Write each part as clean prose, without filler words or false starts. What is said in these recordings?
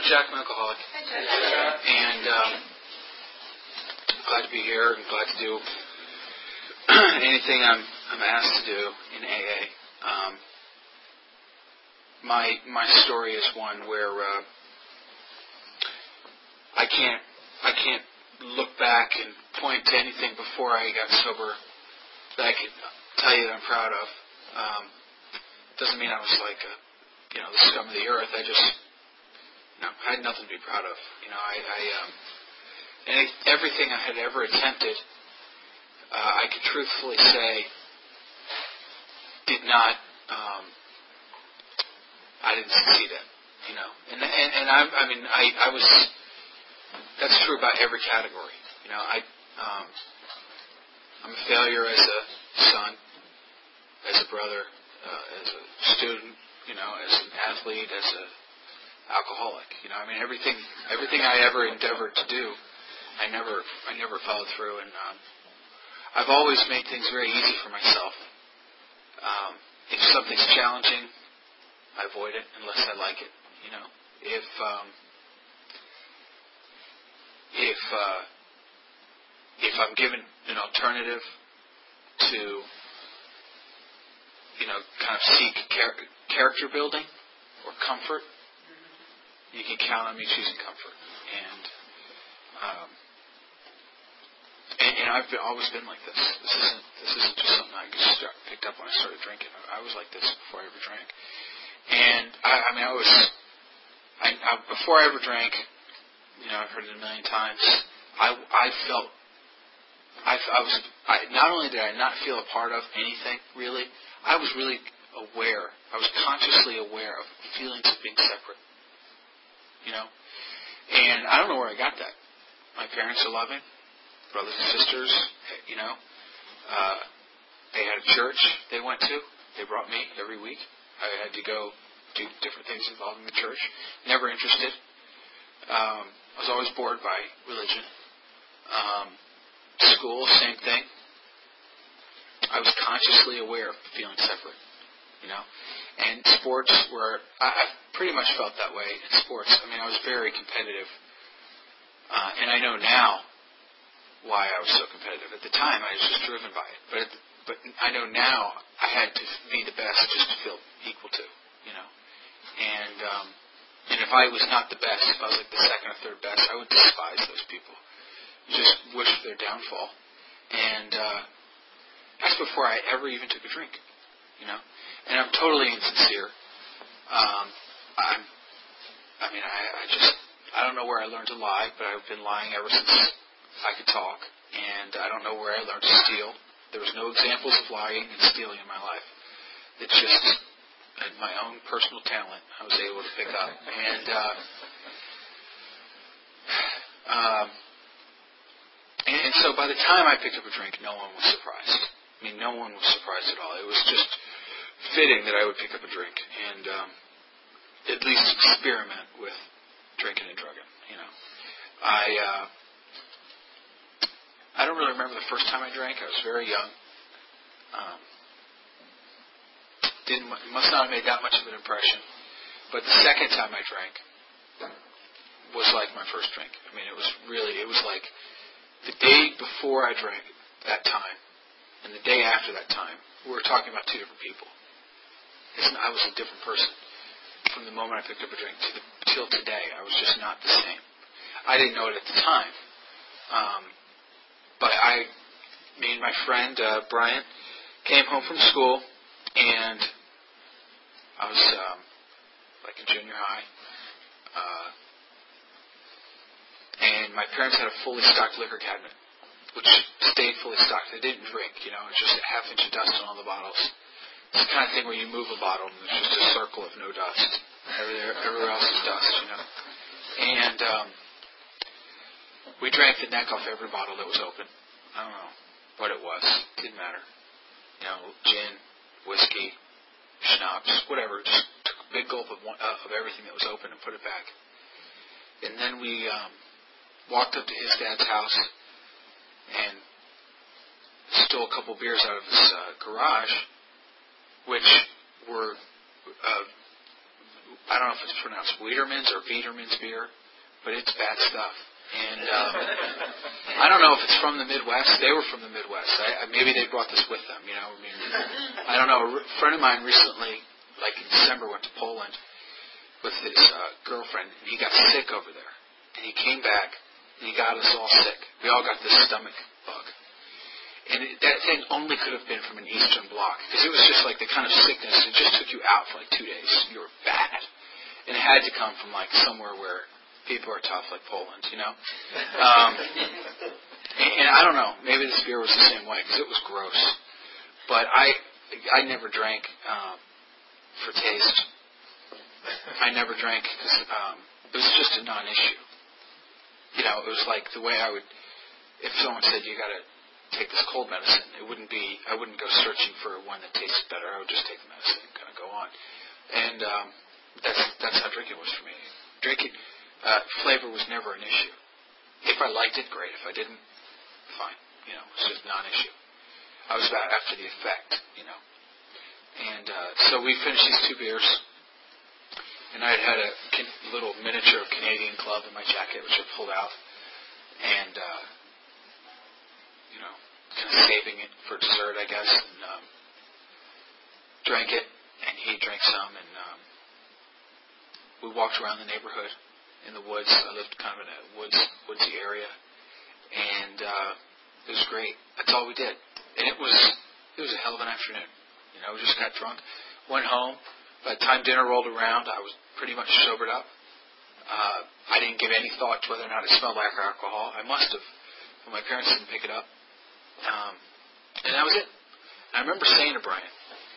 I'm Jack, an alcoholic. Hi, Jack. And glad to be here and glad to do anything I'm asked to do in AA. My story is one where I can't look back and point to anything before I got sober that I could tell you that I'm proud of. Doesn't mean I was like the scum of the earth. I just I had nothing to be proud of. Everything I had ever attempted, I could truthfully say, did not. I didn't succeed at. I was. That's true about every category. I'm a failure as a son, as a brother, as a student, as an athlete, as a alcoholic. Everything I ever endeavored to do, I never followed through, and I've always made things very easy for myself. If something's challenging, I avoid it unless I like it. If I'm given an alternative to kind of seek character building or comfort, you can count on me choosing comfort. And I've always been like this. This isn't just something I just picked up when I started drinking. I was like this before I ever drank. And before I ever drank, I've heard it a million times. Not only did I not feel a part of anything really, I was really aware. I was consciously aware of feelings of being separate. And I don't know where I got that. My parents are loving, brothers and sisters. They had a church they went to. They brought me every week. I had to go do different things involving the church. Never interested. I was always bored by religion. School, same thing. I was consciously aware of feeling separate, And sports were, I pretty much felt that way in sports. I was very competitive. And I know now why I was so competitive. At the time, I was just driven by it. But I know now I had to be the best just to feel equal to, And if I was not the best, if I was like the second or third best, I would despise those people. Just wish for their downfall. And that's before I ever even took a drink, And I'm totally insincere. I don't know where I learned to lie, but I've been lying ever since I could talk. And I don't know where I learned to steal. There was no examples of lying and stealing in my life. It's just my own personal talent I was able to pick up. And so by the time I picked up a drink, no one was surprised. No one was surprised at all. It was just fitting that I would pick up a drink and at least experiment with drinking and drugging. I don't really remember the first time I drank. I was very young. Must not have made that much of an impression. But the second time I drank was like my first drink. It was like the day before I drank that time and the day after that time, we were talking about two different people. I was a different person from the moment I picked up a drink till today. I was just not the same. I didn't know it at the time. But me and my friend, Brian, came home from school, and I was like in junior high. And my parents had a fully stocked liquor cabinet, which stayed fully stocked. They didn't drink, it was just a half inch of dust on all the bottles. It's the kind of thing where you move a bottle and there's just a circle of no dust. Everywhere else is dust, And we drank the neck off every bottle that was open. I don't know what it was. Didn't matter. Gin, whiskey, schnapps, whatever. Just took a big gulp of everything that was open and put it back. And then we walked up to his dad's house and stole a couple beers out of his garage, which were I don't know if it's pronounced Wiederman's or Biederman's beer, but it's bad stuff. And I don't know if it's from the Midwest. They were from the Midwest. Maybe they brought this with them, you know. I mean, I don't know. A friend of mine recently, like in December, went to Poland with his girlfriend, and he got sick over there. And he came back, and he got us all sick. We all got this stomach bug. And that thing only could have been from an Eastern Bloc, because it was just like the kind of sickness, it just took you out for like 2 days. You were bad. And it had to come from like somewhere where people are tough, like Poland, you know? And I don't know, maybe this beer was the same way, because it was gross. But I never drank for taste. I never drank because it was just a non-issue. You know, it was like the way I would, if someone said you got to take this cold medicine, I wouldn't go searching for one that tasted better. I would just take the medicine and kind of go on. And that's how drinking was for me. Drinking, flavor was never an issue. If I liked it, great. If I didn't, fine. You know, it's just non-issue. I was about after the effect, you know. And so we finished these 2 beers, and I had a little miniature Canadian club in my jacket, which I pulled out, and you know, kind of saving it for dessert, I guess, and drank it, and he drank some, and we walked around the neighborhood in the woods. I lived kind of in a woodsy area, and it was great. That's all we did, and it was a hell of an afternoon. You know, we just got drunk, went home. By the time dinner rolled around, I was pretty much sobered up. I didn't give any thought to whether or not it smelled like alcohol. I must have, but my parents didn't pick it up. And that was it. And I remember saying to Brian,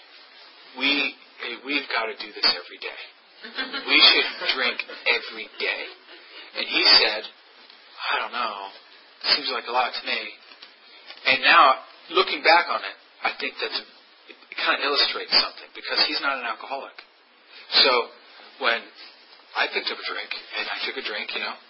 we've got to do this every day. We should drink every day. And he said, I don't know. It seems like a lot to me. And now, looking back on it, I think it kind of illustrates something, because he's not an alcoholic. So when I picked up a drink, and I took a drink, you know,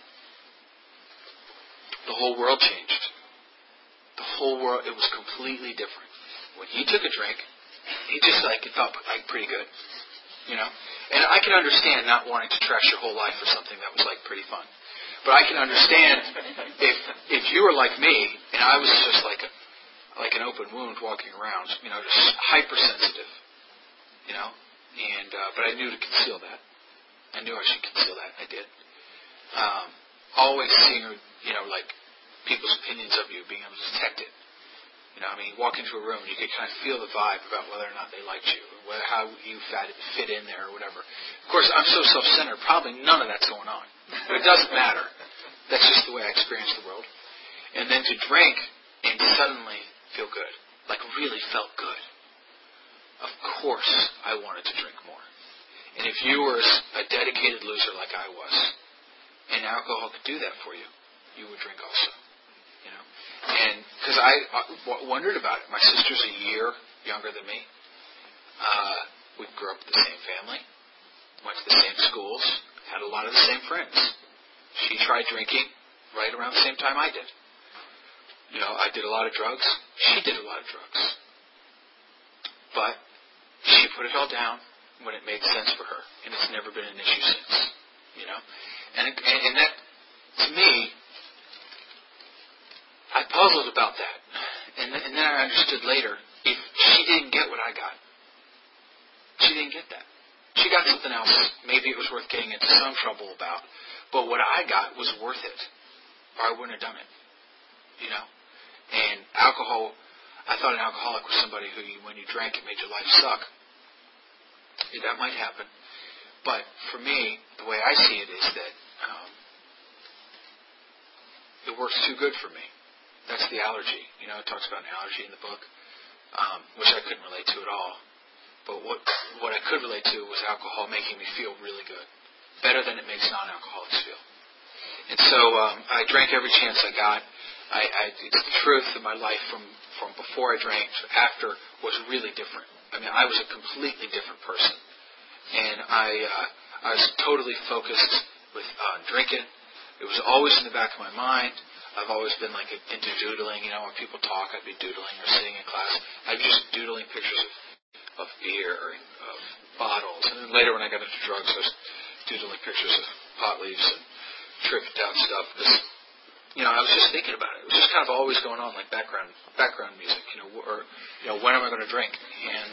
the whole world changed. The whole world, it was completely different. When he took a drink, he just it felt like pretty good, you know. And I can understand not wanting to trash your whole life for something that was like pretty fun. But I can understand if you were like me, and I was just like an open wound walking around, you know, just hypersensitive, you know. And but I knew to conceal that. I knew I should conceal that. I did. Always seeing, you know, like people's opinions of you, being able to detect it. You know, I mean, walk into a room and you could kind of feel the vibe about whether or not they liked you, or how you fit in there, or whatever. Of course, I'm so self-centered, probably none of that's going on. But it doesn't matter. That's just the way I experience the world. And then to drink and suddenly feel good, like really felt good. Of course, I wanted to drink more. And if you were a dedicated loser like I was, and alcohol could do that for you, you would drink also. You know, and because I wondered about it. My sister's a year younger than me. We grew up in the same family, went to the same schools, had a lot of the same friends. She tried drinking right around the same time I did. You know, I did a lot of drugs. She did a lot of drugs. But she put it all down when it made sense for her, and it's never been an issue since. You know, and that, to me, I puzzled about that, and then I understood later, if she didn't get what I got, she didn't get that. She got something else. Maybe it was worth getting into some trouble about, but what I got was worth it, or I wouldn't have done it. You know, and alcohol, I thought an alcoholic was somebody who, when you drank, it made your life suck. Yeah, that might happen, but for me, the way I see it is that it works too good for me. That's the allergy. You know, it talks about an allergy in the book, which I couldn't relate to at all. But what I could relate to was alcohol making me feel really good, better than it makes non-alcoholics feel. And so I drank every chance I got. It's the truth that my life from before I drank to after was really different. I mean, I was a completely different person, and I was totally focused on drinking. It was always in the back of my mind. I've always been like into doodling. You know, when people talk, I'd be doodling or sitting in class. I'd be just doodling pictures of beer and of bottles. And then later when I got into drugs, I was doodling pictures of pot leaves and tripping down stuff. Because, I was just thinking about it. It was just kind of always going on, like background music, or when am I going to drink? And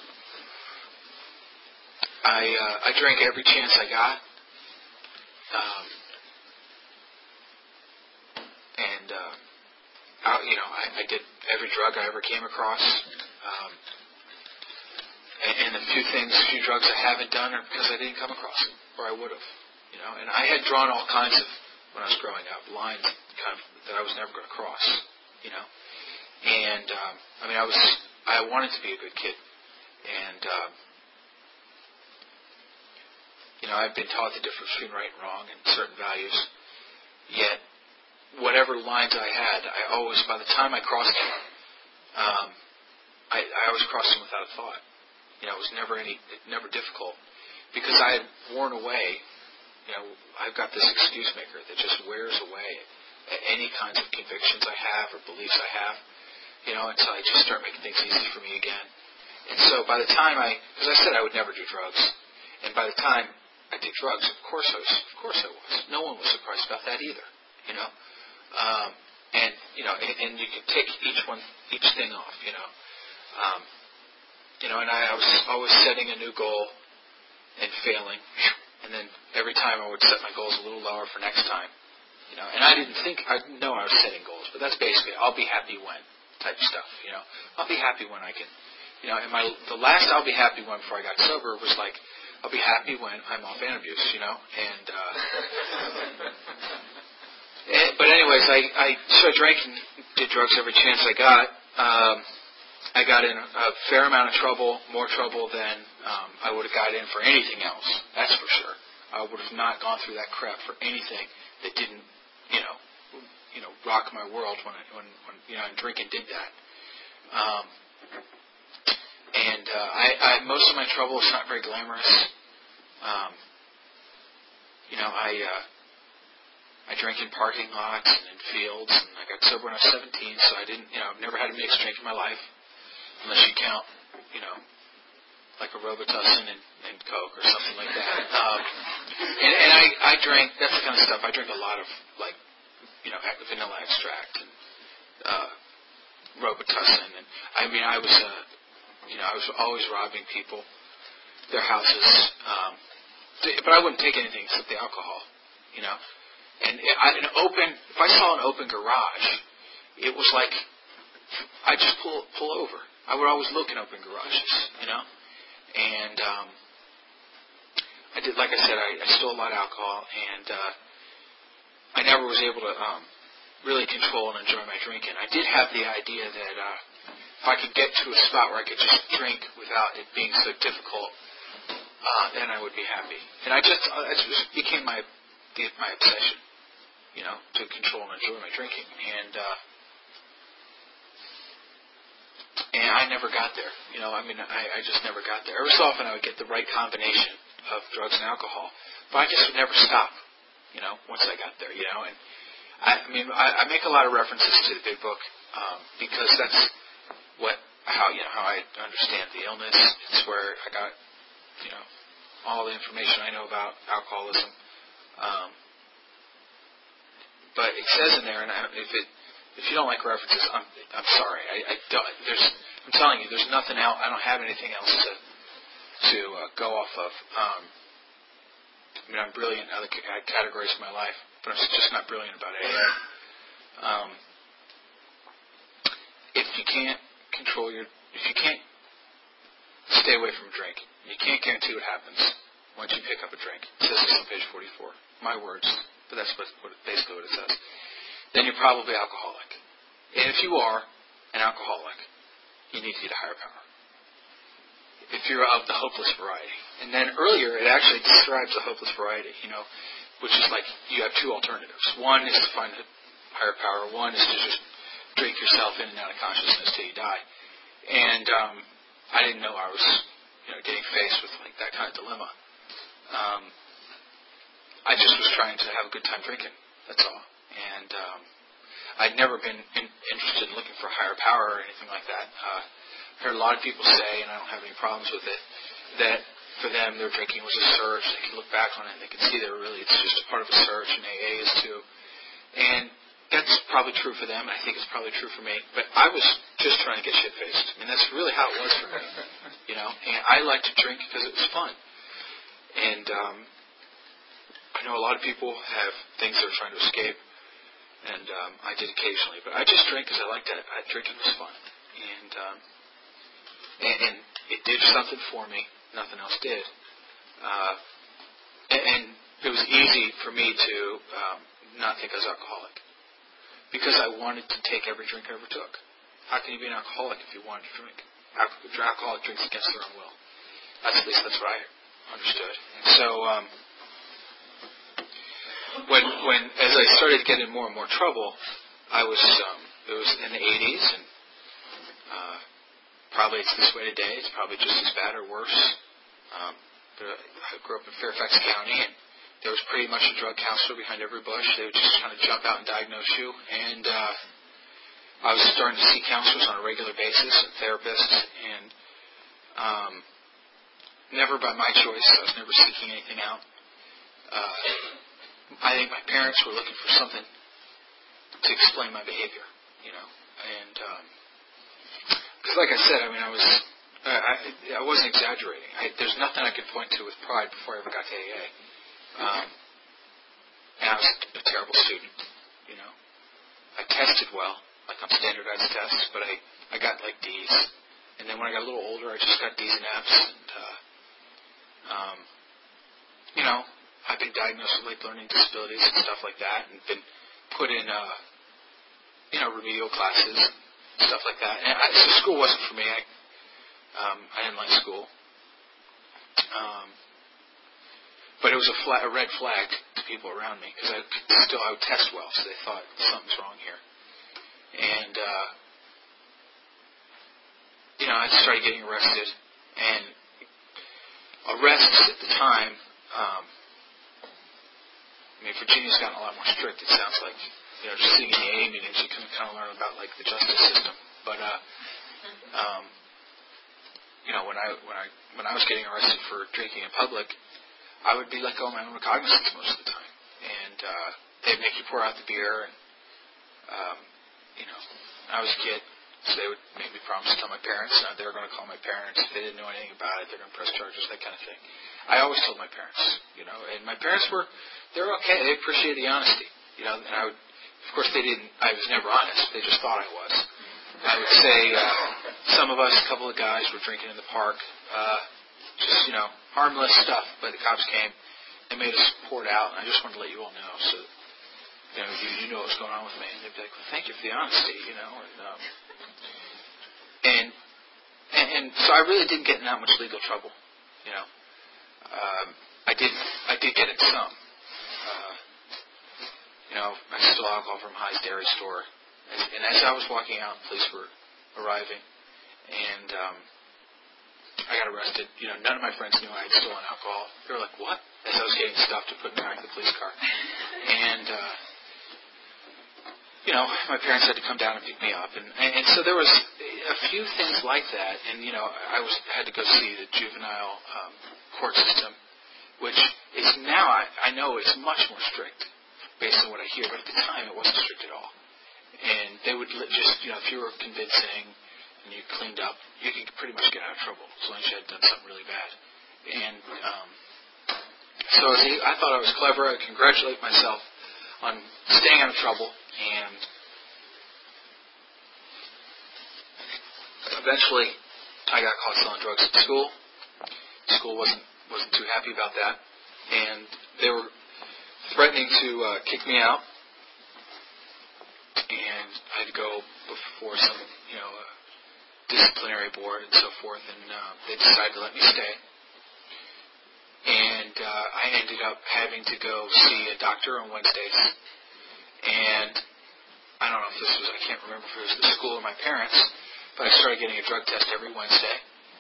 I drank every chance I got. I did every drug I ever came across. And the few drugs I haven't done are because I didn't come across them, or I would have. And I had drawn all kinds of, when I was growing up, lines kind of that I was never going to cross. And I wanted to be a good kid, and I've been taught the difference between right and wrong and certain values. Yet, whatever lines I had, I always, by the time I crossed them, I always crossed them without a thought. It was never difficult, because I had worn away. I've got this excuse maker that just wears away at any kinds of convictions I have or beliefs I have. Until I just start making things easy for me again. And so by the time because I said I would never do drugs, and by the time I did drugs, of course I was. No one was surprised about that either. And you can take each thing off. And I was always setting a new goal and failing, and then every time I would set my goals a little lower for next time. And I didn't know I was setting goals, but that's basically I'll be happy when type stuff. I'll be happy when I can. And the last I'll be happy when before I got sober was like, I'll be happy when I'm off Antabuse, and but anyways, I drank and did drugs every chance I got. I got in a fair amount of trouble, more trouble than I would have got in for anything else. That's for sure. I would have not gone through that crap for anything that didn't, rock my world when drinking did that. Most of my trouble is not very glamorous. I drank in parking lots and in fields, and I got sober when I was 17, so I didn't, I've never had a mixed drink in my life, unless you count, like a Robitussin and Coke or something like that. And I drank, that's the kind of stuff, I drank a lot of, like, vanilla extract and Robitussin, and I was always robbing people, their houses, but I wouldn't take anything except the alcohol, And if I saw an open garage, it was like I'd just pull over. I would always look in open garages, And I did, like I said, I stole a lot of alcohol, and I never was able to really control and enjoy my drinking. I did have the idea that if I could get to a spot where I could just drink without it being so difficult, then I would be happy. And it just became my obsession, to control and enjoy my drinking. And I never got there. I just never got there. Every so often I would get the right combination of drugs and alcohol, but I just would never stop, once I got there, And I make a lot of references to the Big Book because that's how I understand the illness. It's where I got, all the information I know about alcoholism. But it says in there, and if you don't like references, I'm sorry. I'm telling you, there's nothing else. I don't have anything else to go off of. I'm brilliant in other categories of my life, but I'm just not brilliant about AA. If you can't stay away from a drink, you can't guarantee what happens once you pick up a drink. It says this on page 44. My words, but that's basically what it says. Then you're probably alcoholic. And if you are an alcoholic, you need to get a higher power. If you're of the hopeless variety. And then earlier, it actually describes the hopeless variety, which is like you have two alternatives. One is to find a higher power. One is to just drink yourself in and out of consciousness till you die. And I didn't know I was, getting faced with like that kind of dilemma. I just was trying to have a good time drinking. That's all. And I'd never been interested in looking for a higher power or anything like that. I heard a lot of people say, and I don't have any problems with it, that for them, their drinking was a surge. They could look back on it and they could see it's just a part of a surge, and AA is too. And that's probably true for them, and I think it's probably true for me. But I was just trying to get shit-faced. I mean, that's really how it was for me, And I like to drink because it was fun. And I know a lot of people have things they're trying to escape, and I did occasionally. But I just drink because I liked it. Drinking was fun. And it did something for me. Nothing else did. And it was easy for me to not think I was alcoholic because I wanted to take every drink I ever took. How can you be an alcoholic if you wanted to drink? Alcoholic drinks against their own will. At least that's what I understood. And so when as I started getting more and more trouble, it was in the 80s, and probably it's this way today. It's probably just as bad or worse. But I grew up in Fairfax County, and there was pretty much a drug counselor behind every bush. They would just kind of jump out and diagnose you. And I was starting to see counselors on a regular basis, and therapists, and never by my choice. I was never seeking anything out. I think my parents were looking for something to explain my behavior, and because, like I said, I mean, I wasn't exaggerating. There's nothing I could point to with pride before I ever got to AA. And I was a terrible student, I tested well, like on standardized tests, but I got like D's. And then when I got a little older, I just got D's and F's. And, I've been diagnosed with late learning disabilities and stuff like that, and been put in, remedial classes, stuff like that. And so school wasn't for me. I didn't like school. But it was a red flag to people around me because I would test well, so they thought something's wrong here. And I started getting arrested, and arrests at the time. Virginia's gotten a lot more strict. It sounds like just sitting in the AA meetings, you can kind of learn about like the justice system. But when I was getting arrested for drinking in public, I would be let go of my own recognizance most of the time, and they'd make you pour out the beer, and I was a kid, so they would make me promise to tell my parents. They were going to call my parents. If they didn't know anything about it, they're going to press charges, that kind of thing. I always told my parents, and my parents they're okay. They appreciated the honesty, and I would, of course, they didn't. I was never honest. They just thought I was. I would say some of us, a couple of guys, were drinking in the park, just harmless stuff. But the cops came and made us pour it out. And I just wanted to let you all know, so you know what's going on with me. And they'd be like, "Well, thank you for the honesty," And so I really didn't get in that much legal trouble, I did get in some. I stole alcohol from High's Dairy Store. And as I was walking out, police were arriving. And I got arrested. None of my friends knew I had stolen alcohol. They were like, "What?" As I was getting stopped to put me back in the police car. And, my parents had to come down and pick me up. And so there was a few things like that. And, I had to go see the juvenile court system, which is now, I know it's much more strict based on what I hear, but at the time it wasn't strict at all. And they would just, if you were convincing and you cleaned up, you could pretty much get out of trouble as long as you had done something really bad. And so I thought I was clever. I congratulate myself on staying out of trouble. And eventually I got caught selling drugs at school. School wasn't too happy about that. And they were threatening to kick me out. And I had to go before some, disciplinary board and so forth, and they decided to let me stay. And I ended up having to go see a doctor on Wednesdays. And I don't know if I can't remember if it was the school or my parents, but I started getting a drug test every Wednesday.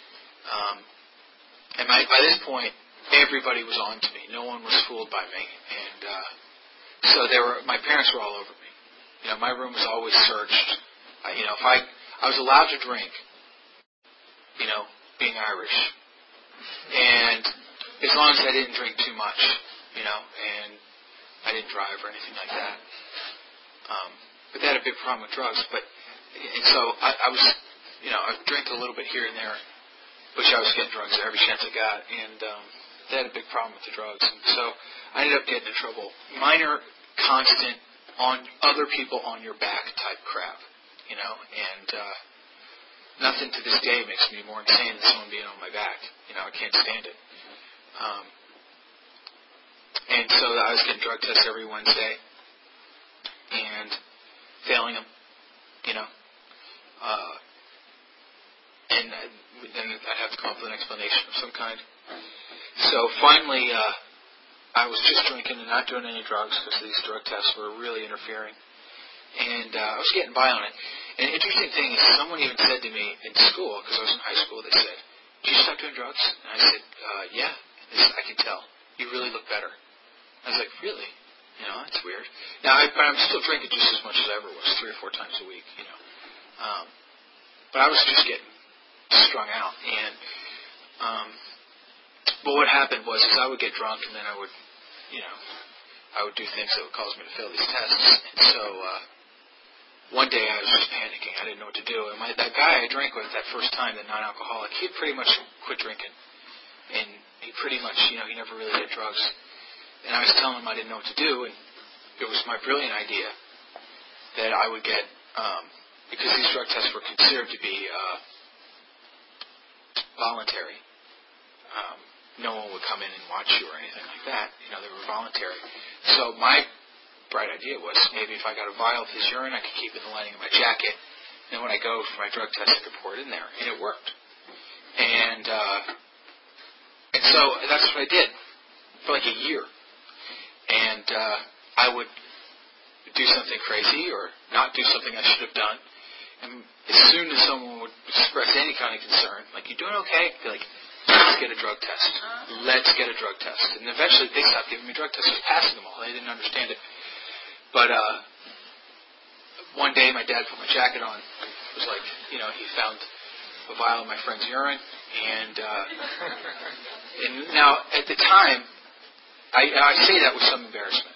And by this point, everybody was on to me. No one was fooled by me. And so my parents were all over me. My room was always searched. If I was allowed to drink, being Irish, And as long as I didn't drink too much, and I didn't drive or anything like that. But they had a big problem with drugs. And so I was, I drank a little bit here and there, which I was getting drugs every chance I got, and they had a big problem with the drugs. And so I ended up getting in trouble. Minor, constant, on other people on your back type crap, and nothing to this day makes me more insane than someone being on my back. I can't stand it. And so I was getting drug tests every Wednesday and failing them, and then I'd have to come up with an explanation of some kind. So finally, I was just drinking and not doing any drugs because these drug tests were really interfering. And I was getting by on it. And the interesting thing is someone even said to me in school, because I was in high school, they said, "Did you stop doing drugs?" And I said, "Yeah." They said, "I can tell. You really look better." I was like, "Really? That's weird." Now, but I'm still drinking just as much as I ever was, 3 or 4 times a week, But I was just getting strung out. And but what happened was I would get drunk and then I would, I would do things that would cause me to fail these tests. And so one day I was just panicking. I didn't know what to do. And that guy I drank with that first time, the non-alcoholic, he had pretty much quit drinking. And he pretty much, he never really did drugs. And I was telling him I didn't know what to do, and it was my brilliant idea that I would get, because these drug tests were considered to be voluntary. No one would come in and watch you or anything like that. They were voluntary. So my bright idea was maybe if I got a vial of his urine, I could keep it in the lining of my jacket. And then when I go for my drug test, I could pour it in there. And it worked. And so that's what I did for like a year. And I would do something crazy or not do something I should have done. And as soon as someone would express any kind of concern, like, "You doing okay?" I'd be like, "Let's get a drug test. Let's get a drug test." And eventually they stopped giving me drug tests. I was passing them all. They didn't understand it. But one day my dad put my jacket on. It was like, he found a vial of my friend's urine. And now, at the time, I say that with some embarrassment.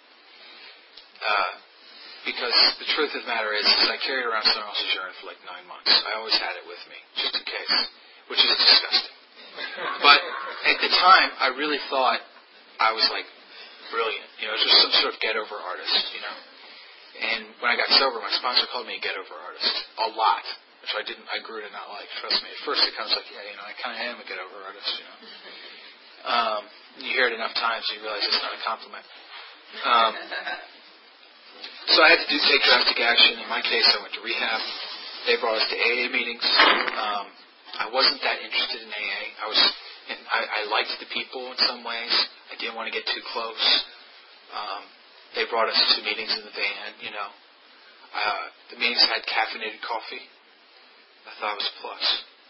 Because the truth of the matter is I carried around someone else's urine for like 9 months. I always had it with me, just in case, which is disgusting. But at the time, I really thought I was like brilliant. It was just some sort of get-over artist, And when I got sober, my sponsor called me a get-over artist a lot, which I grew to not like. Trust me. At first, it comes like, I kind of am a get-over artist, You hear it enough times, you realize it's not a compliment. So I had to take drastic action. In my case, I went to rehab. They brought us to AA meetings. I wasn't that interested in AA. I liked the people in some ways. I didn't want to get too close. They brought us to meetings in the van, The meetings had caffeinated coffee. I thought it was a plus.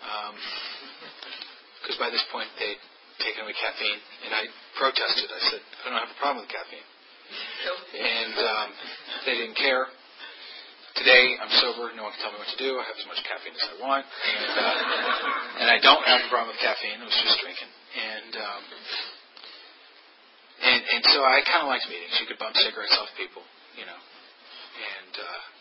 Because by this point, they'd taken away caffeine. And I protested. I said, "I don't have a problem with caffeine." And they didn't care. Today, I'm sober. No one can tell me what to do. I have as much caffeine as I want. And I don't have a problem with caffeine. I was just drinking. And so I kind of liked meetings. You could bump cigarettes off people, And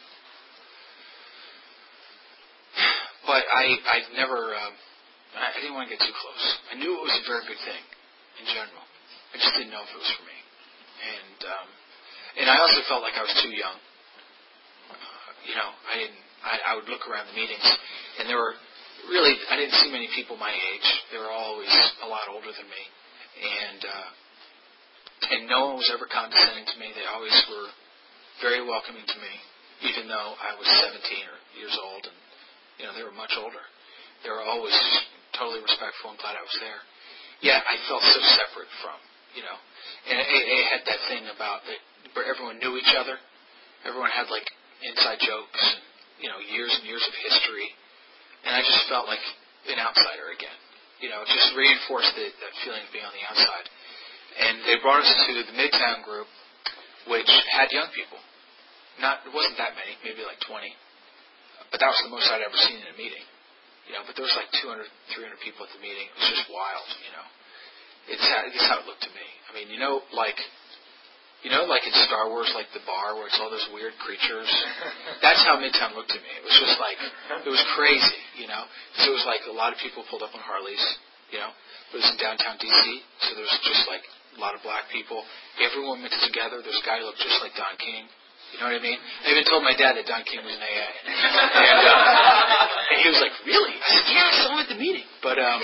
but I never, I didn't want to get too close. I knew it was a very good thing in general. I just didn't know if it was for me. And I also felt like I was too young. I would look around the meetings, and there were really, I didn't see many people my age. They were always a lot older than me. And no one was ever condescending to me. They always were very welcoming to me, even though I was 17 years old, and, they were much older. They were always totally respectful and glad I was there. Yet I felt so separate from, And AA had that thing about that where everyone knew each other. Everyone had, like, inside jokes, years and years of history. And I just felt like an outsider again. It just reinforced that feeling of being on the outside. And they brought us to the Midtown group, which had young people. It wasn't that many, maybe like 20. But that was the most I'd ever seen in a meeting. But there was like 200, 300 people at the meeting. It was just wild, you know. It's how it looked to me. I mean, like in Star Wars, like the bar where it's all those weird creatures. That's how Midtown looked to me. It was just like, it was crazy, you know. So it was like a lot of people pulled up on Harleys, you know. It was in downtown D.C., so there was just like a lot of black people. Everyone mixed together. This guy looked just like Don King. You know what I mean? I even told my dad that Don King was in AA. And he was like, really? I said, yeah, I saw him at the meeting. But, and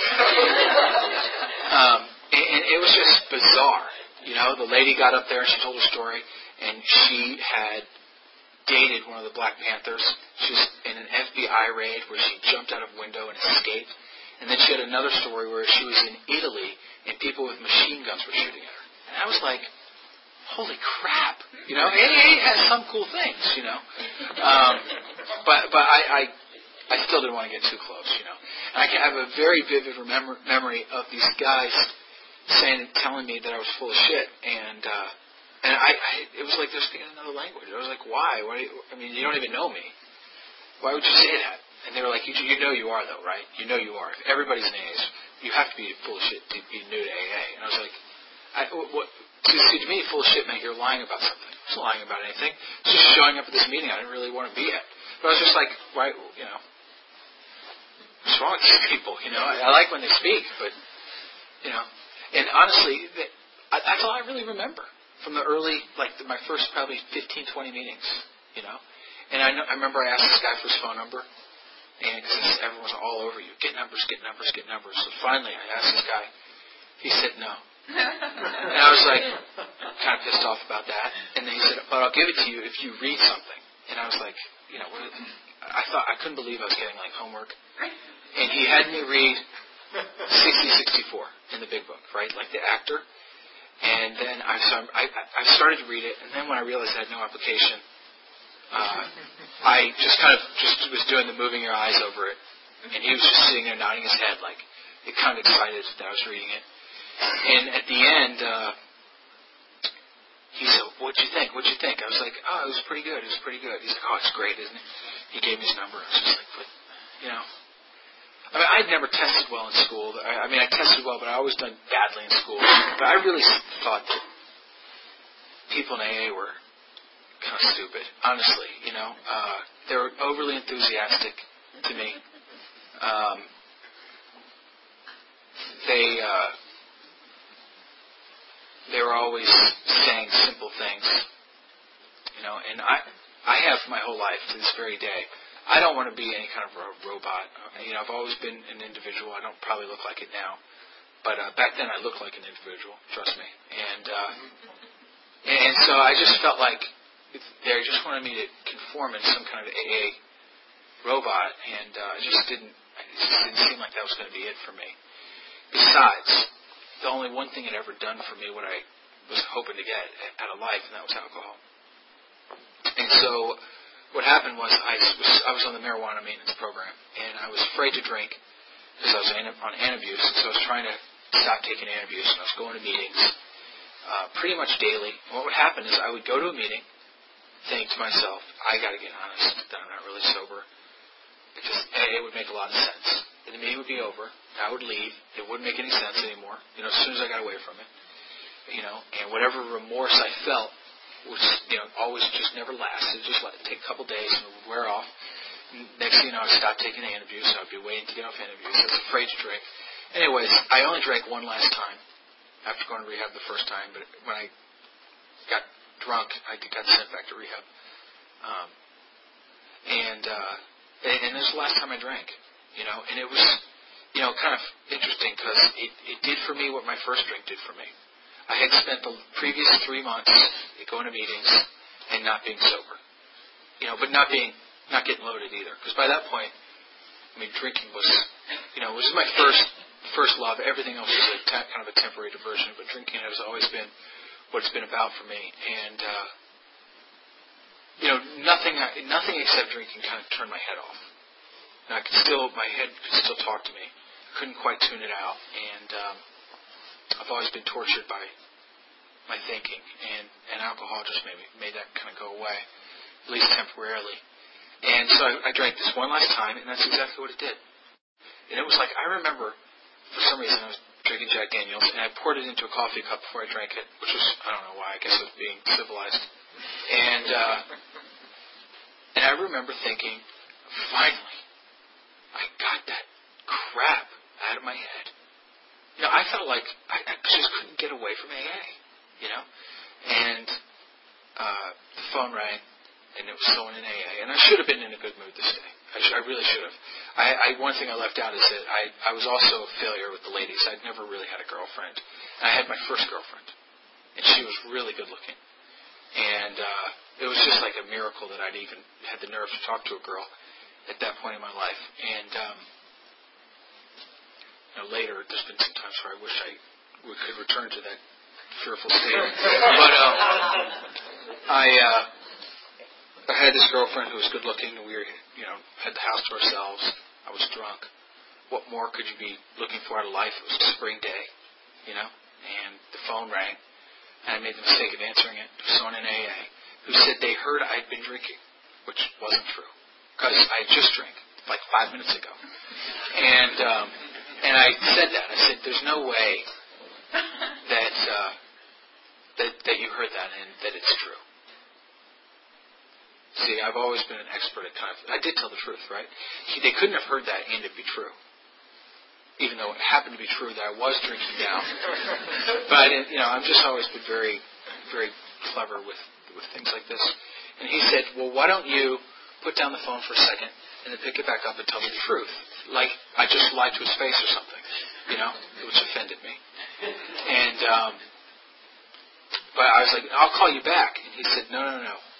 it was just bizarre. You know, the lady got up there and she told her story, and she had dated one of the Black Panthers. She was in an FBI raid where she jumped out of a window and escaped. And then she had another story where she was in Italy and people with machine guns were shooting at her. And I was like, holy crap, you know, AA has some cool things, you know. But I still didn't want to get too close, you know. And I have a very vivid memory of these guys telling me that I was full of shit, and it was like they're speaking another language. I was like, why? I mean, you don't even know me. Why would you say that? And they were like, you know you are, though, right? You know you are. If everybody's in AA, you have to be full of shit to be new to AA. And I was like, to me, full of shit meant you're lying about something. I wasn't lying about anything. It's just showing up at this meeting I didn't really want to be at. But I was just like, why, you know, what's wrong with these people? You know, I like when they speak, but, you know. And honestly, that's all I really remember from the early, like my first probably 15, 20 meetings, you know. And I remember I asked this guy for his phone number, and because everyone was all over you, get numbers. So finally I asked this guy. He said no. And I was like, kind of pissed off about that. And then he said, but I'll give it to you if you read something. And I was like, you know, I couldn't believe I was getting like homework. And he had me read 6064 in the big book, right? Like the actor. And then I started to read it, and then when I realized I had no application, I just was doing the moving your eyes over it. And he was just sitting there nodding his head like it kind of excited that I was reading it. And at the end, he said, what'd you think? I was like, oh, it was pretty good. He's like, oh, it's great, isn't it? He gave me his number. I was just like, but, you know. I mean, I'd never tested well in school. I mean, I tested well, but I always done badly in school. But I really thought that people in AA were kind of stupid, honestly, you know. They were overly enthusiastic to me. They were always saying simple things, you know, and I have my whole life to this very day. I don't want to be any kind of a robot. You know, I've always been an individual. I don't probably look like it now, but back then I looked like an individual. Trust me. And so I just felt like they just wanted me to conform in some kind of AA robot, and it just didn't seem like that was going to be it for me. Besides, the only one thing it ever done for me what I was hoping to get out of life, and that was alcohol. And so what happened was I was on the marijuana maintenance program, and I was afraid to drink because I was on Antabuse, and so I was trying to stop taking Antabuse, and I was going to meetings pretty much daily. And what would happen is I would go to a meeting, think to myself, I got to get honest that I'm not really sober, because it would make a lot of sense. And the meeting would be over. I would leave. It wouldn't make any sense anymore. You know, as soon as I got away from it, you know, and whatever remorse I felt, which, you know, always just never lasted. Just take a couple days and it would wear off. Next thing you know, I stopped taking Antabuse. I would be waiting to get off Antabuse. I was afraid to drink. Anyways, I only drank one last time after going to rehab the first time. But when I got drunk, I got sent back to rehab. And this was the last time I drank. You know, and it was, you know, kind of interesting because it did for me what my first drink did for me. I had spent the previous 3 months going to meetings and not being sober, you know, but not getting loaded either. Because by that point, I mean, drinking was, you know, it was my first love. Everything else was kind of a temporary diversion, but drinking has always been what it's been about for me. And you know, nothing except drinking kind of turned my head off. And my head could still talk to me. I couldn't quite tune it out, and I've always been tortured by my thinking, and alcohol just made that kind of go away, at least temporarily. And so I drank this one last time, and that's exactly what it did. it was like, I remember, for some reason, I was drinking Jack Daniels, and I poured it into a coffee cup before I drank it, which was, I don't know why, I guess it was being civilized. And I remember thinking, finally, I got that crap out of my head. You know, I felt like I just couldn't get away from AA, you know? And the phone rang, and it was someone in AA, and I should have been in a good mood this day. I really should have. One thing I left out is that I was also a failure with the ladies. I'd never really had a girlfriend. And I had my first girlfriend, and she was really good looking. And it was just like a miracle that I'd even had the nerve to talk to a girl at that point in my life. And later, there's been some times where I wish we could return to that fearful state. But I had this girlfriend who was good looking, and we were, had the house to ourselves. I was drunk. What more could you be looking for out of life? It was a spring day, and the phone rang, and I made the mistake of answering it. It was someone in AA who said they heard I'd been drinking, which wasn't true, because I had just drank like 5 minutes ago. And I said that. I said, there's no way that you heard that and that it's true. See, I've always been an expert at I did tell the truth, right? They couldn't have heard that and it be true. Even though it happened to be true that I was drinking down. But, I've just always been very, very clever with things like this. And he said, well, why don't you put down the phone for a second and then pick it back up and tell me the truth? Like I just lied to his face or something, which offended me. And, but I was like, I'll call you back. And he said, no.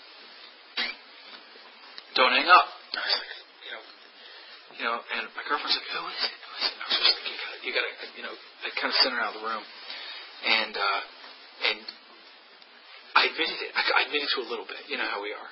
Don't hang up. I was like, and my girlfriend's like, who is it? I was just like, you gotta, I kind of sent her out of the room. And I admitted it. I admitted to a little bit. You know how we are.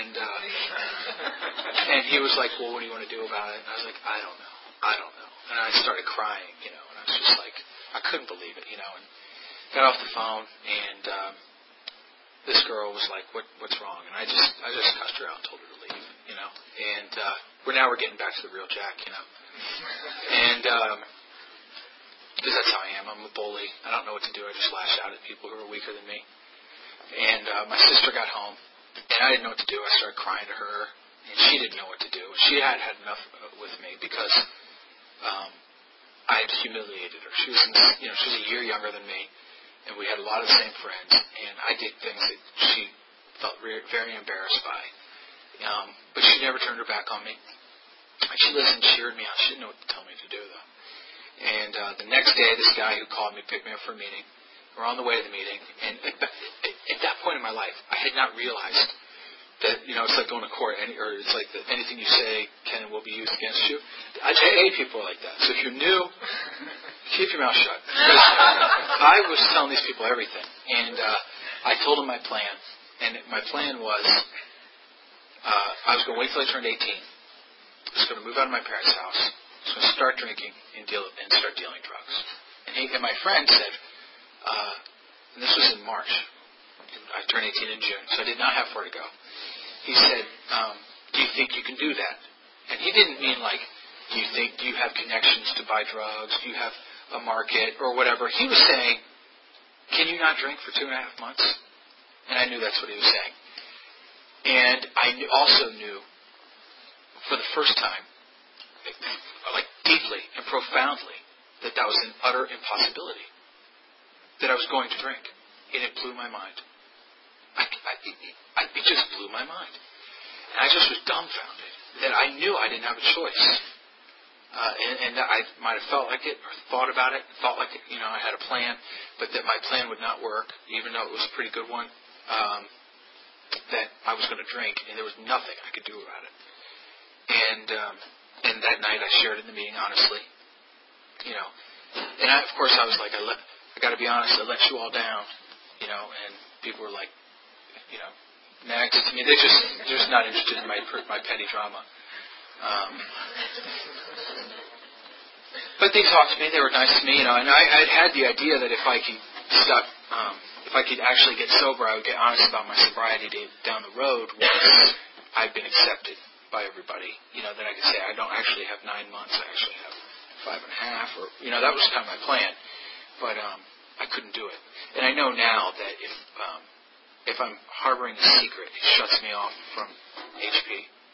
And he was like, well, what do you want to do about it? And I was like, I don't know. And I started crying, and I was just like, I couldn't believe it, and got off the phone, and this girl was like, what's wrong? And I just cussed her out and told her to leave, and we're getting back to the real Jack, and because that's how I am. I'm a bully. I don't know what to do. I just lash out at people who are weaker than me. And my sister got home, and I didn't know what to do. I started crying to her, and she didn't know what to do. She had enough with me because I had humiliated her. She was, she was a year younger than me, and we had a lot of the same friends, and I did things that she felt very embarrassed by. But she never turned her back on me. She listened, she heard me out. She didn't know what to tell me to do, though. And the next day, this guy who called me picked me up for a meeting. We're on the way to the meeting, and at that point in my life, I had not realized that, it's like going to court, or it's like that anything you say can and will be used against you. AA people are like that. So if you're new, keep your mouth shut. I was telling these people everything, and I told them my plan, and my plan was I was going to wait till I turned 18. I was going to move out of my parents' house. I was going to start drinking and start dealing drugs. And my friend said, and this was in March. I turned 18 in June, so I did not have far to go. He said, do you think you can do that? And he didn't mean like, do you have connections to buy drugs? Do you have a market or whatever? He was saying, can you not drink for 2.5 months? And I knew that's what he was saying. And I also knew for the first time, like deeply and profoundly, that was an utter impossibility. That I was going to drink. And it blew my mind. It just blew my mind. And I just was dumbfounded that I knew I didn't have a choice. And that I might have felt like it or thought about it, thought like, I had a plan, but that my plan would not work, even though it was a pretty good one, that I was going to drink, and there was nothing I could do about it. And that night I shared in the meeting honestly, and of course I was like, I got to be honest, I let you all down, and people were like, next. I mean, they're just not interested in my petty drama. But they talked to me, they were nice to me, and I'd had the idea that if I could stop, if I could actually get sober, I would get honest about my sobriety down the road once I'd been accepted by everybody. Then I could say, I don't actually have 9 months, I actually have half, or that was kind of my plan. But I couldn't do it, and I know now that if I'm harboring a secret, it shuts me off from HP,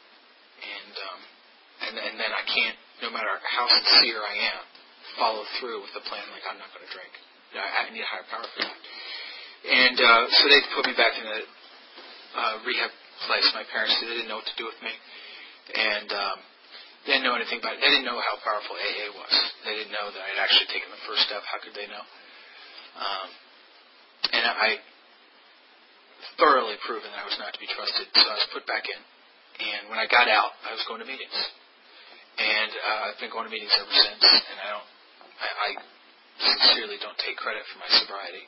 and then I can't, no matter how sincere I am, follow through with the plan. Like, I'm not going to drink. I need a higher power for that. And so they put me back in a rehab place. My parents didn't know what to do with me, and they didn't know anything about it. They didn't know how powerful AA was. They didn't know that I had actually taken the first step. How could they know? And I thoroughly proven that I was not to be trusted, so I was put back in. And when I got out, I was going to meetings, and I've been going to meetings ever since. And I sincerely don't take credit for my sobriety.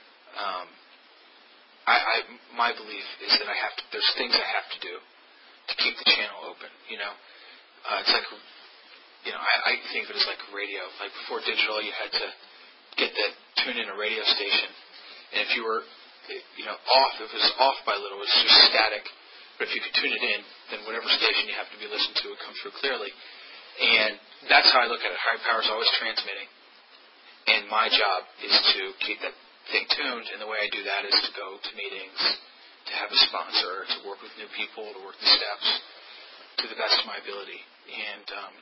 My belief is that there's things I have to do to keep the channel open. It's like, I think of it as like radio. Like before digital, you had to tune in a radio station, and if you were, off, if it was off by a little, it was just static. But if you could tune it in, then whatever station you happen to be listening to would come through clearly. And that's how I look at it. Higher power is always transmitting, and my job is to keep that thing tuned. And the way I do that is to go to meetings, to have a sponsor, to work with new people, to work the steps to the best of my ability. And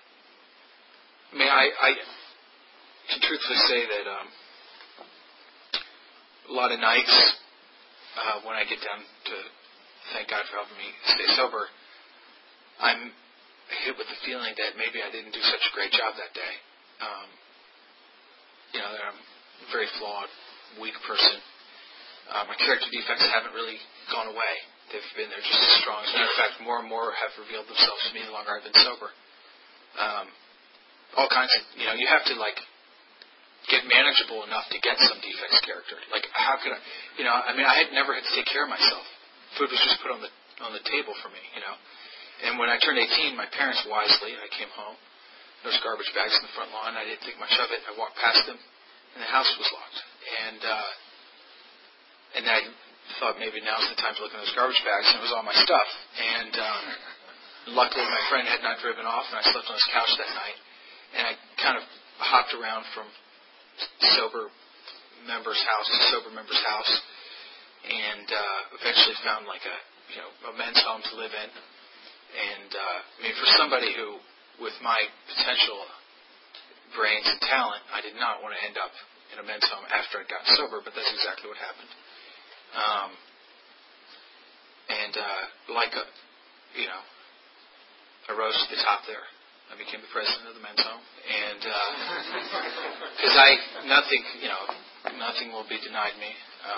I can truthfully say that a lot of nights when I get down to thank God for helping me stay sober, I'm hit with the feeling that maybe I didn't do such a great job that day. That I'm a very flawed, weak person. My character defects haven't really gone away. They've been there just as strong. As a matter of fact, more and more have revealed themselves to me the longer I've been sober. All kinds of, you have to get manageable enough to get some defects character. Like, how could I had never had to take care of myself. Food was just put on the table for me, And when I turned 18, my parents wisely, I came home. There was garbage bags in the front lawn. I didn't think much of it. I walked past them, and the house was locked. And I thought maybe now's the time to look in those garbage bags, and it was all my stuff. And luckily, my friend had not driven off, and I slept on his couch that night. And I kind of hopped around from sober member's house to sober member's house, and eventually found like a men's home to live in. And for somebody who, with my potential brains and talent, I did not want to end up in a men's home after I'd gotten sober, but that's exactly what happened. I rose to the top there. I became the president of the men's home, and because nothing will be denied me.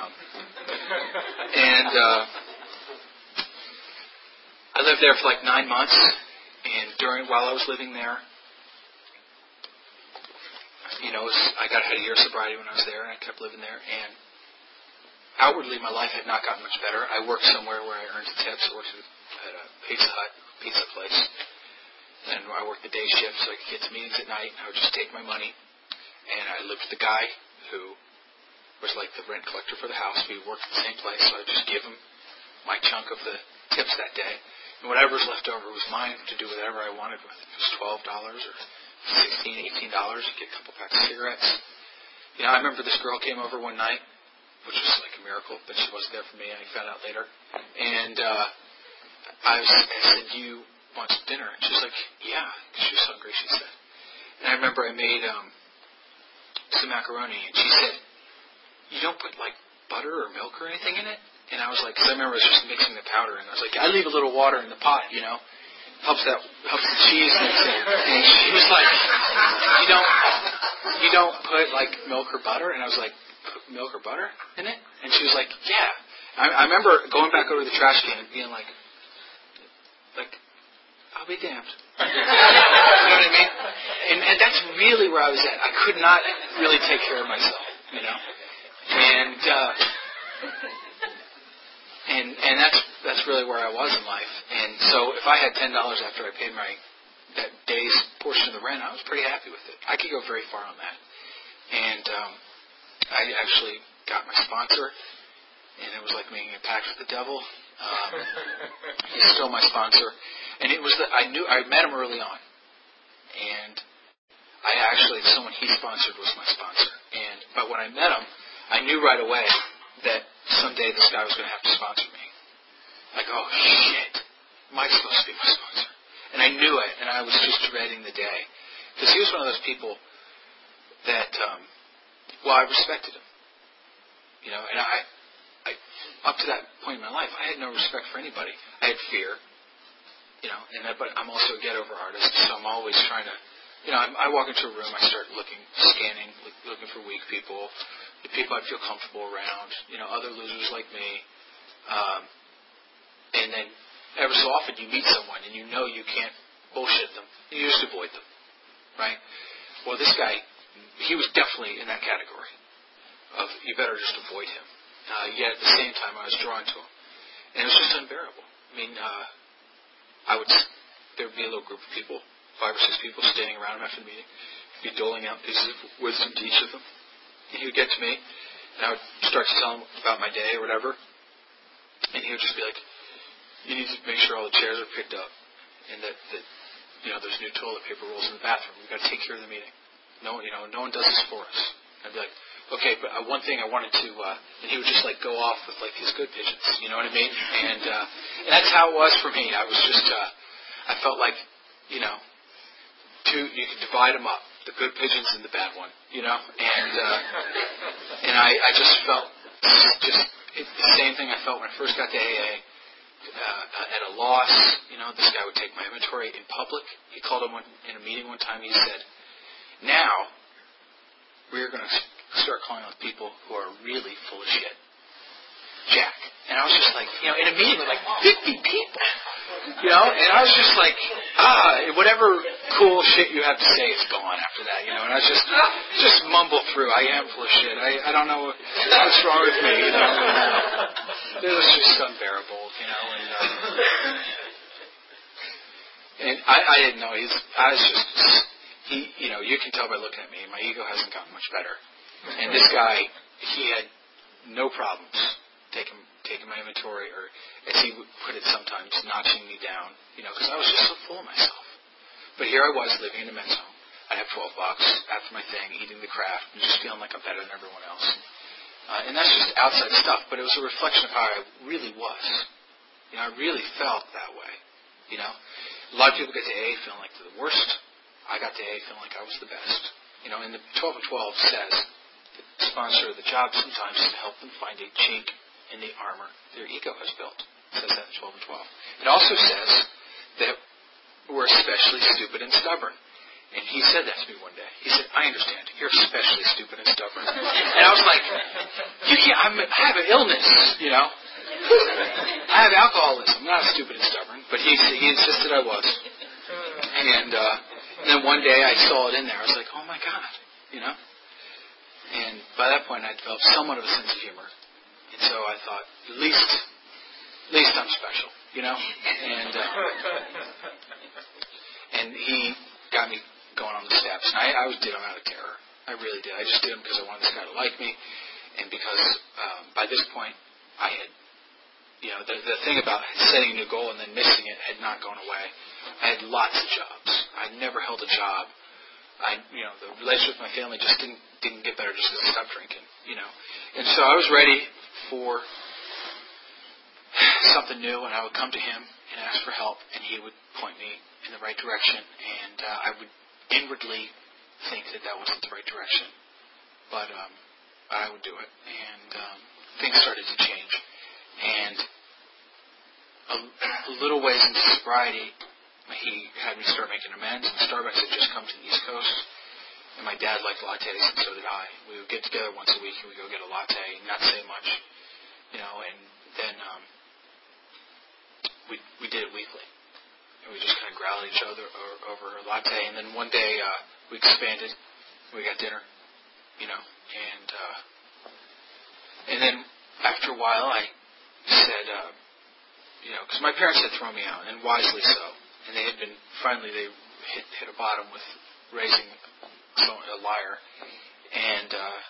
I lived there for like 9 months, and while I was living there, I got ahead of year sobriety when I was there, and I kept living there. And outwardly, my life had not gotten much better. I worked somewhere where I earned tips. I worked at a Pizza Hut pizza place. And I worked the day shift so I could get to meetings at night. I would just take my money. And I lived with the guy who was like the rent collector for the house. We worked at the same place, so I would just give him my chunk of the tips that day. And whatever was left over was mine to do whatever I wanted with. If it was $12 or $16, $18, get a couple packs of cigarettes. I remember this girl came over one night, which was like a miracle, but she wasn't there for me. I found out later. And I said, "Do you want some dinner?" And she was like, "Yeah," because she was hungry, she said. And I remember I made some macaroni, and she said, "You don't put like butter or milk or anything in it?" And I was like, because I remember I was just mixing the powder, and I was like, "I leave a little water in the pot, helps the cheese mix in." And she was like, "You don't put like milk or butter?" And I was like, "Milk or butter in it?" And she was like, "Yeah." I remember going back over to the trash can and being like, I'll be damned. You know what I mean? And that's really where I was at. I could not really take care of myself, And that's really where I was in life. And so if I had $10 after I paid that day's portion of the rent, I was pretty happy with it. I could go very far on that. And I actually got my sponsor, and it was like making a pact with the devil. He's still my sponsor, and it was I met him early on, and someone he sponsored was my sponsor. But when I met him, I knew right away that someday this guy was going to have to sponsor me. Like, oh shit, Mike's supposed to be my sponsor. And I knew it, and I was just dreading the day. Because he was one of those people that, I respected him. And I up to that point in my life, I had no respect for anybody. I had fear, but I'm also a get-over artist, so I'm always trying to, I walk into a room, I start scanning, looking for weak people, the people I'd feel comfortable around, other losers like me. And then ever so often you meet someone and you know you can't bullshit them. You just avoid them, right? Well, this guy, he was definitely in that category of you better just avoid him. Yet at the same time, I was drawn to him. And it was just unbearable. I mean, there would be a little group of people, 5 or 6 people standing around him after the meeting. He'd be doling out pieces of wisdom to each of them. And he would get to me, and I would start to tell him about my day or whatever. And he would just be like, you need to make sure all the chairs are picked up, and that there's new toilet paper rolls in the bathroom. We've got to take care of the meeting. No one does this for us. I'd be like, okay, but one thing I wanted to, and he would just go off with his good pigeons, you know what I mean? And that's how it was for me. I was just, I felt like, you could divide them up, the good pigeons and the bad one, and I just felt the same thing I felt when I first got to AA, at a loss. This guy would take my inventory in public. He called him in a meeting one time. He said, now we're going to start calling out people who are really full of shit. Jack. And I was just like, in a meeting with 50 people, and I was just like, whatever cool shit you have to say is gone after that, and I was just mumble through, I am full of shit. I don't know what's wrong with me, It was just unbearable, and I didn't know, you can tell by looking at me, my ego hasn't gotten much better. And this guy, he had no problems taking my inventory, or as he would put it sometimes, notching me down, because I was just so full of myself. But here I was living in a men's home. I'd have $12 after my thing, eating the craft, and just feeling like I'm better than everyone else. And that's just outside stuff, but it was a reflection of how I really was. I really felt that way. A lot of people get to AA feeling like they're the worst. I got to AA feeling like I was the best. And the 12 of 12 says, the sponsor of the job sometimes is to help them find a chink in the armor their ego has built. It says that in 12 and 12. It also says that we're especially stupid and stubborn. And he said that to me one day. He said, I understand. You're especially stupid and stubborn. And I was like, I have an illness, I have alcoholism. I'm not stupid and stubborn. But he insisted I was. And then one day I saw it in there. I was like, oh my God, And by that point I developed somewhat of a sense of humor. And so I thought, at least I'm special, And he got me going on the steps. And I did them out of terror. I really did. I just did them because I wanted this guy to like me. And because by this point I had, the thing about setting a new goal and then missing it had not gone away. I had lots of jobs. I never held a job. The relationship with my family just didn't get better just because I stopped drinking, And so I was ready for something new, and I would come to him and ask for help, and he would point me in the right direction, and I would inwardly think that wasn't the right direction, but I would do it, and things started to change, and a little ways into sobriety, he had me start making amends, and Starbucks had just come to the East Coast, and my dad liked lattes, and so did I. We would get together once a week, and we'd go get a latte, not say much, and then we did it weekly. And we just kind of growled at each other over a latte, and then one day we expanded, we got dinner, and then after a while I said, because my parents had thrown me out, and wisely so. And they had been, finally they hit a bottom with raising a liar. And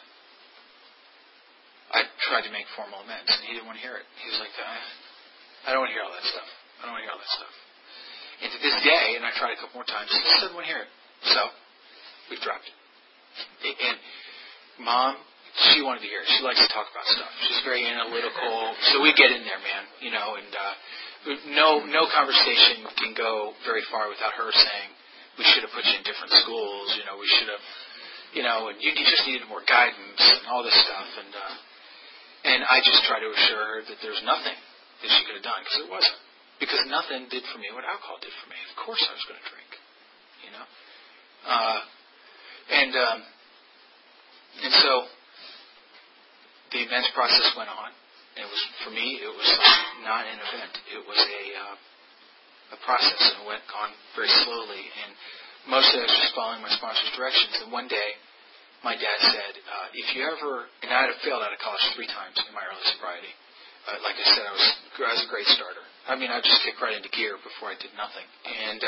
I tried to make formal amends, and he didn't want to hear it. He was like, I don't want to hear all that stuff. And to this day, and I tried a couple more times, he still doesn't want to hear it. So we've dropped it. And Mom, she wanted to hear it. She likes to talk about stuff. She's very analytical. So we get in there, man, and no conversation can go very far without her saying, we should have put you in different schools, we should have, and you just needed more guidance and all this stuff. And I just try to assure her that there's nothing that she could have done, because it wasn't. Because nothing did for me what alcohol did for me. Of course I was going to drink, And so the events process went on. And for me, it was not an event. It was a process, and it went on very slowly. And mostly I was just following my sponsor's directions. And one day, my dad said, if you ever, and I had failed out of college 3 times in my early sobriety. Like I said, I was a great starter. I mean, I just kicked right into gear before I did nothing. And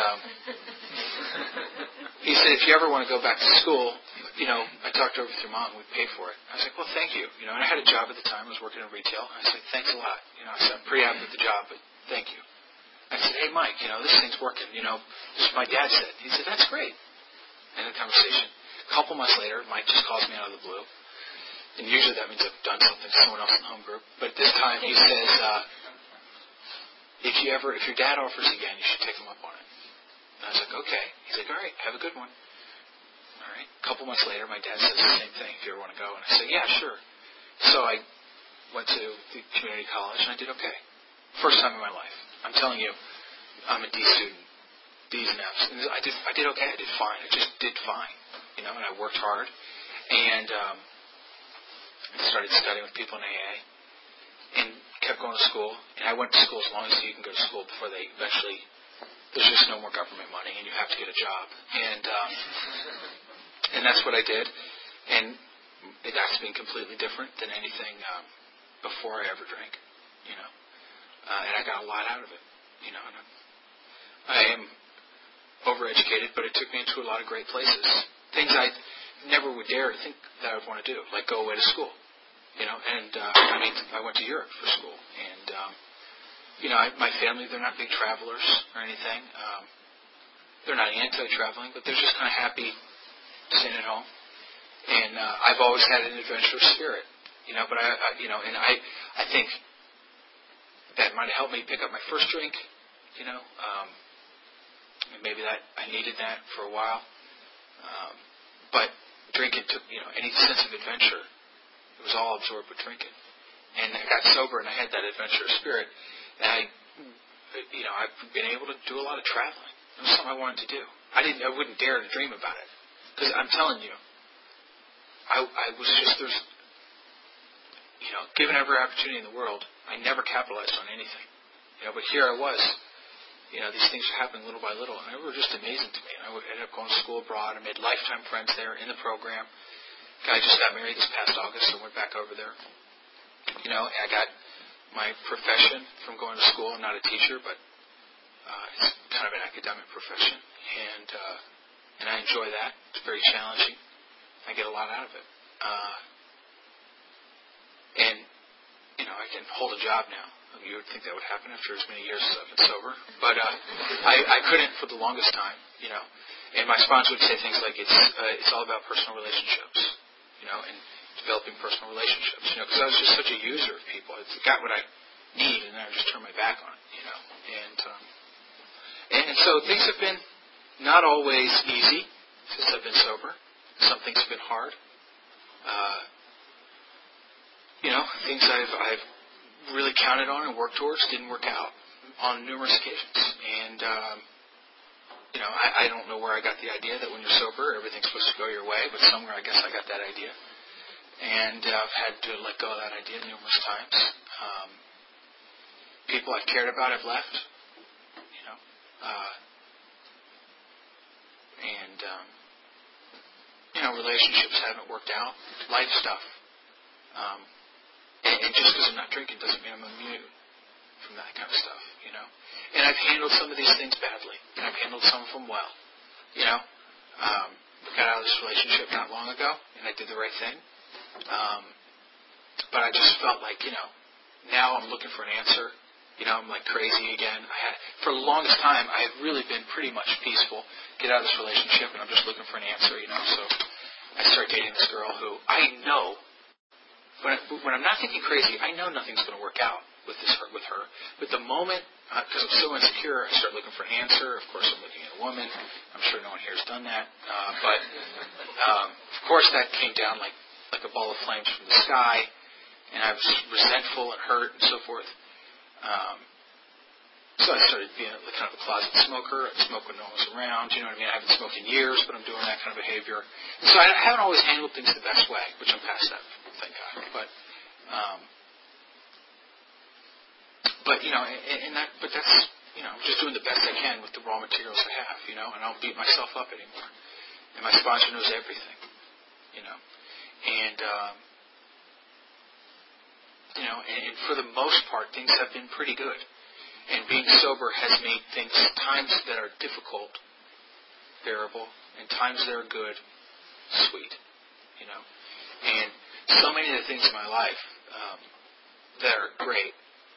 he said, if you ever want to go back to school, I talked over with your mom, we'd pay for it. I was like, well, thank you. And I had a job at the time. I was working in retail. I said, thanks a lot. I said, I'm pretty happy with the job, but thank you. I said, hey, Mike, this thing's working. This is what my dad said. He said, that's great. And a conversation. A couple months later, Mike just calls me out of the blue. And usually that means I've done something to someone else in the home group. But this time he says, if your dad offers again, you should take him up on it. And I was like, okay. He's like, all right, have a good one. All right. A couple months later, my dad says the same thing, if you ever want to go. And I said, yeah, sure. So I went to the community college, and I did okay. First time in my life. I'm telling you, I'm a D student. D's and F's. And I did okay. I did fine. I just did fine. And I worked hard. And I started studying with people in AA. And kept going to school. And I went to school as long as you can go to school before they eventually, there's just no more government money and you have to get a job. And that's what I did. And that's been completely different than anything before I ever drank. And I got a lot out of it. And I am overeducated, but it took me into a lot of great places. Things I never would dare to think that I would want to do, like go away to school. I went to Europe for school, and my family, they're not big travelers or anything. They're not anti-traveling, but they're just kind of happy staying at home. And I've always had an adventurous spirit, But I think that might have helped me pick up my first drink, and maybe that I needed that for a while. But drinking took, any sense of adventure. It was all absorbed with drinking. And I got sober and I had that adventurous spirit. And I've been able to do a lot of traveling. It was something I wanted to do. I wouldn't dare to dream about it. Because I'm telling you, I was just, given every opportunity in the world, I never capitalized on anything. But here I was. These things were happening little by little, and they were just amazing to me. And I ended up going to school abroad. I made lifetime friends there in the program. I just got married this past August, so went back over there. And I got my profession from going to school. I'm not a teacher, but it's kind of an academic profession, and I enjoy that. It's very challenging. I get a lot out of it. I can hold a job now. You would think that would happen after as many years as I've been sober, but I couldn't for the longest time. And my sponsor would say things like it's all about personal relationships, and developing personal relationships, because I was just such a user of people. I got what I need, and then I just turn my back on it, and so things have been not always easy since I've been sober. Some things have been hard. Things I've really counted on and worked towards didn't work out on numerous occasions. And, I don't know where I got the idea that when you're sober, everything's supposed to go your way, but somewhere I guess I got that idea. And I've had to let go of that idea numerous times. People I've cared about have left, relationships haven't worked out, life stuff. And just because I'm not drinking doesn't mean I'm immune from that kind of stuff, And I've handled some of these things badly, and I've handled some of them well, We got out of this relationship not long ago, and I did the right thing. But I just felt like, now I'm looking for an answer, I'm like crazy again. For the longest time, I had really been pretty much peaceful, get out of this relationship, and I'm just looking for an answer, So I start dating this girl who I know, when I'm not thinking crazy, I know nothing's going to work out with her. But the moment, because I'm so insecure, I start looking for an answer. Of course, I'm looking at a woman. I'm sure no one here has done that. But of course, that came down like a ball of flames from the sky, and I was resentful and hurt and so forth. So I started being kind of a closet smoker. I'd smoke when no one was around. You know what I mean? I haven't smoked in years, but I'm doing that kind of behavior. And so I haven't always handled things the best way, which I'm past that, thank God. But but that's, I'm just doing the best I can with the raw materials I have, and I don't beat myself up anymore. And my sponsor knows everything, And, and for the most part, things have been pretty good. And being sober has made times that are difficult, bearable, and times that are good, sweet, And so many of the things in my life that are great,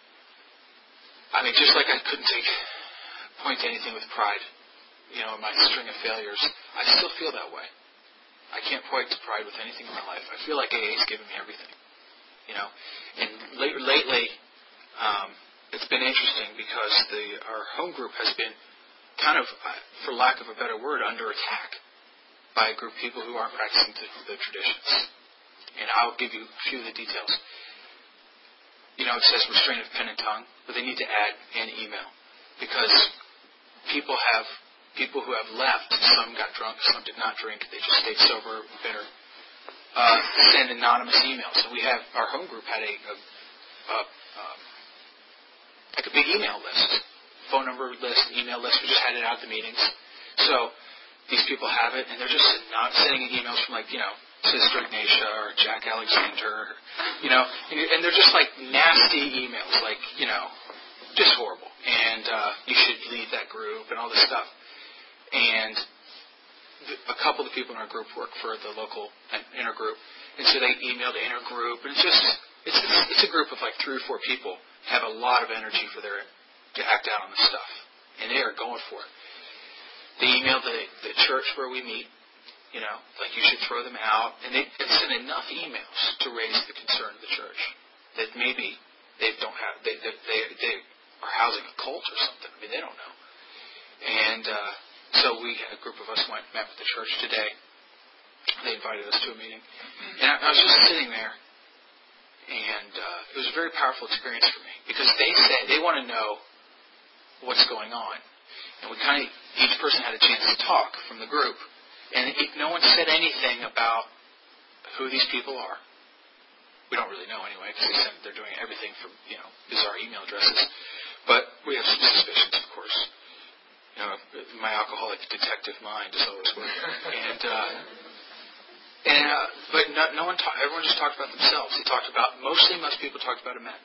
I mean, just like I couldn't point to anything with pride, in my string of failures, I still feel that way. I can't point to pride with anything in my life. I feel like AA's given me everything, And lately, it's been interesting because our home group has been kind of, for lack of a better word, under attack by a group of people who aren't practicing the traditions. And I'll give you a few of the details. It says restraint of pen and tongue, but they need to add an email because people who have left, some got drunk, some did not drink, they just stayed sober, bitter, send anonymous emails. So we have, our home group had like a big email list, phone number list, email list. We just had it out at the meetings. So these people have it, and they're just not sending emails from Sister Ignatia or Jack Alexander, and they're just like nasty emails, just horrible. And you should leave that group and all this stuff. And a couple of the people in our group work for the local intergroup, and so they email the intergroup, and it's a group of like 3 or 4 people have a lot of energy to act out on this stuff, and they are going for it. They email the church where we meet, you should throw them out, and they send enough emails to raise the concern of the church that maybe they are housing a cult or something. I mean, they don't know. And so a group of us met with the church today. They invited us to a meeting, and I was just sitting there, and it was a very powerful experience for me because they said they want to know what's going on, and each person had a chance to talk from the group. And no one said anything about who these people are. We don't really know anyway, because they're doing everything from, bizarre email addresses. But we have some suspicions, of course. My alcoholic detective mind is always working. But no one talked. Everyone just talked about themselves. They talked about, most people talked about amends.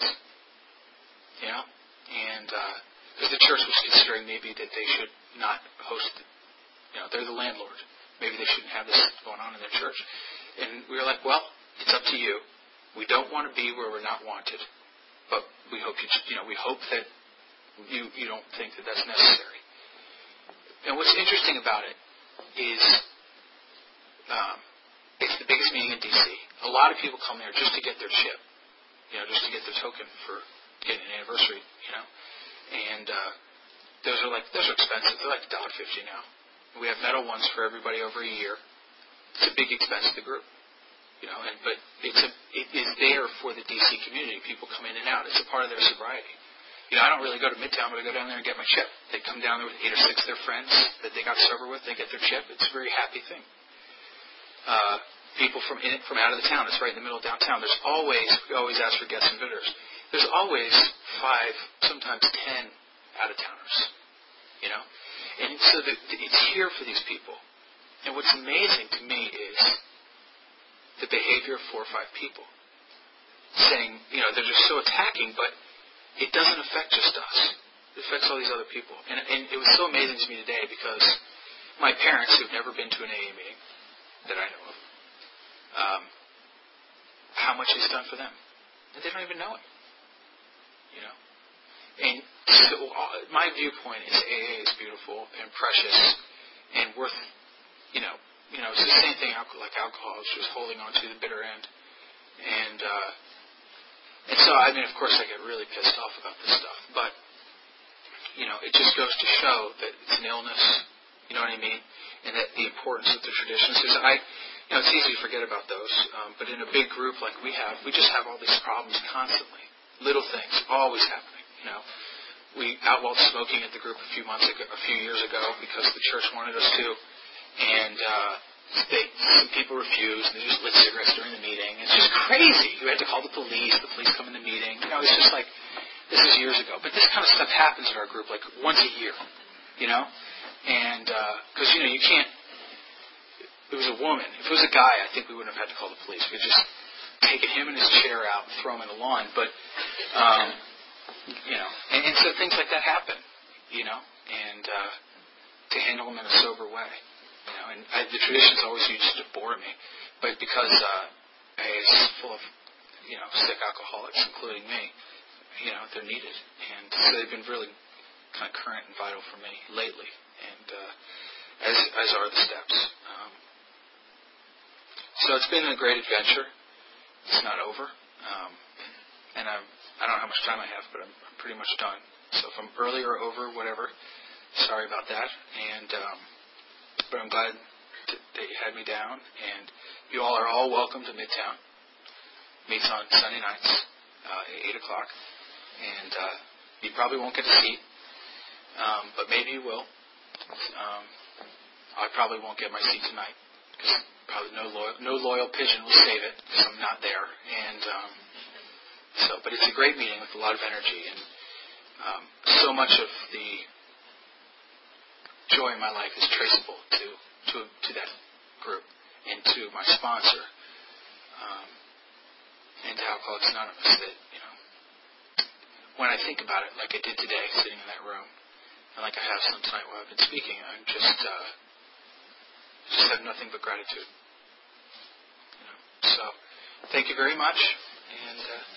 And because the church was considering maybe that they should not host, they're the landlord. Maybe they shouldn't have this going on in their church. And we were like, well, it's up to you. We don't want to be where we're not wanted, but we hope we hope that you don't think that that's necessary. And what's interesting about it is it's the biggest meeting in D.C. A lot of people come there just to get their chip, just to get their token for getting an anniversary, And those are expensive. They're like $1.50 now. We have metal ones for everybody over a year. It's a big expense to the group, but it is there for the DC community. People come in and out. It's a part of their sobriety. I don't really go to Midtown, but I go down there and get my chip. They come down there with 8 or 6 of their friends that they got sober with. They get their chip. It's a very happy thing. People from out of the town. It's right in the middle of downtown. We always ask for guests and visitors. There's always 5, sometimes 10 out-of-towners, And so it's here for these people. And what's amazing to me is the behavior of 4 or 5 people saying, they're just so attacking, but it doesn't affect just us. It affects all these other people. And it was so amazing to me today because my parents, who've never been to an AA meeting that I know of, how much it's done for them. And they don't even know it, And so my viewpoint is AA is beautiful and precious and worth, it's the same thing like alcohol. It's just holding on to the bitter end. And so, of course I get really pissed off about this stuff. But, it just goes to show that it's an illness, you know what I mean? And that the importance of the traditions. It's easy to forget about those. But in a big group like we have, we just have all these problems constantly. Little things, always happening, We outlawed smoking at the group a few years ago because the church wanted us to. And some people refused, and they just lit cigarettes during the meeting. It's just crazy. You had to call the police come in the meeting. It's just like, this is years ago. But this kind of stuff happens in our group like once a year, And, because, you can't, it was a woman. If it was a guy, I think we wouldn't have had to call the police. We could just taken him and his chair out and throw him in the lawn. But, and so things like that happen, and to handle them in a sober way. And the traditions always used to bore me, but because AA is full of, sick alcoholics, including me, they're needed. And so they've been really kind of current and vital for me lately, and as are the steps. So it's been a great adventure. It's not over. And I don't know how much time I have, but I'm pretty much done. So if I'm early or over, whatever, sorry about that. And but I'm glad that you had me down. And you all are all welcome to Midtown. Meets on Sunday nights at 8 o'clock. And you probably won't get a seat, but maybe you will. I probably won't get my seat tonight because probably no loyal pigeon will save it because I'm not there. And but it's a great meeting with a lot of energy, and so much of the joy in my life is traceable to that group and to my sponsor and to Alcoholics Anonymous. That when I think about it, like I did today, sitting in that room, and like I have some tonight while I've been speaking, I'm just have nothing but gratitude. So, thank you very much, and